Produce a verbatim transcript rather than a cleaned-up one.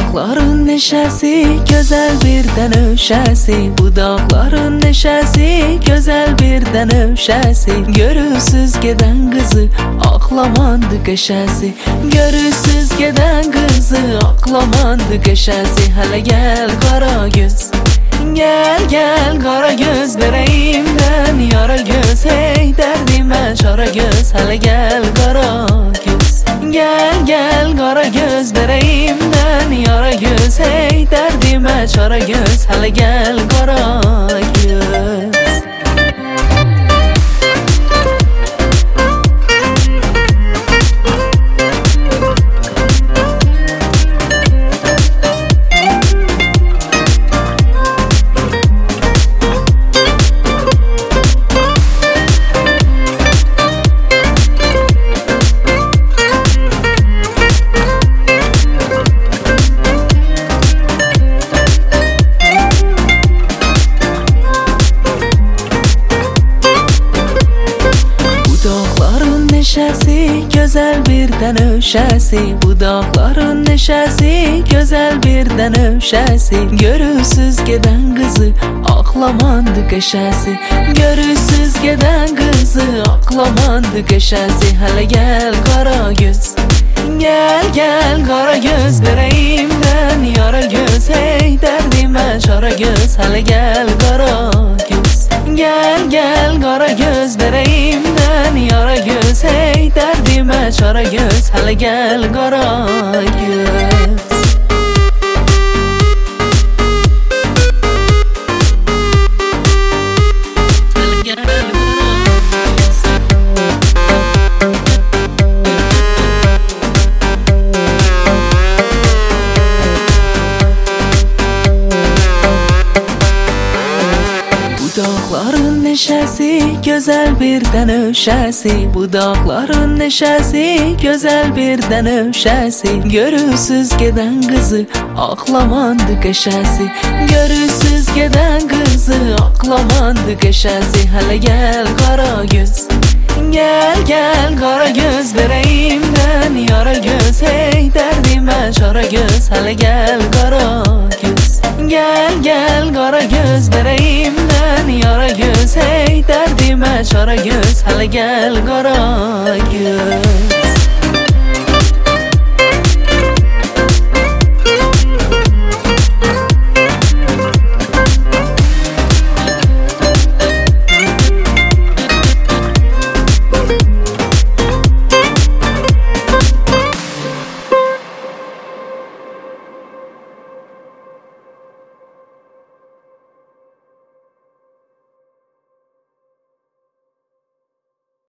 dağların neşesi, güzel birden öşesi. Bu dağların neşesi, güzel birden öşesi. Görürsüz geden kızı, aklamandı geçesi. Görürsüz geden kızı, aklamandı geçesi. Hele gel kara göz, gel gel kara göz, vereyimden yara göz. Hey derdime çara göz, hele gel kara göz. Gel gel kara göz, vereyimden yara göz. Hey derdime çara göz, hele gel kara göz. Neşesi, güzel birden öşesi. Bu dağların neşesi, güzel birden öşesi. Görürsüz geden kızı, aklamandı geçesi. Görürsüz geden kızı, aklamandı geçesi. Hele gel kara göz, gel gel kara göz, vereyimden yara göz. Hey derdime çara göz, hele gel kara göz. Gel gel kara göz, vereyimden yara göz. Hey derdime çara göz, hele gel kara göz. Dağların neşesi, güzel birden öşesi. Bu dağların neşesi, güzel birden öşesi. Görürsüz geden kızı, aklamandı geçesi. Görürsüz geden kızı, aklamandı geçesi. Hele gel kara göz, gel gel kara göz, vereyimden yara göz. Hey derdime çara göz, hele gel kara göz. Gel gel kara göz, vereyimden yara göz. Hey derdime çara göz, hele gel kara göz.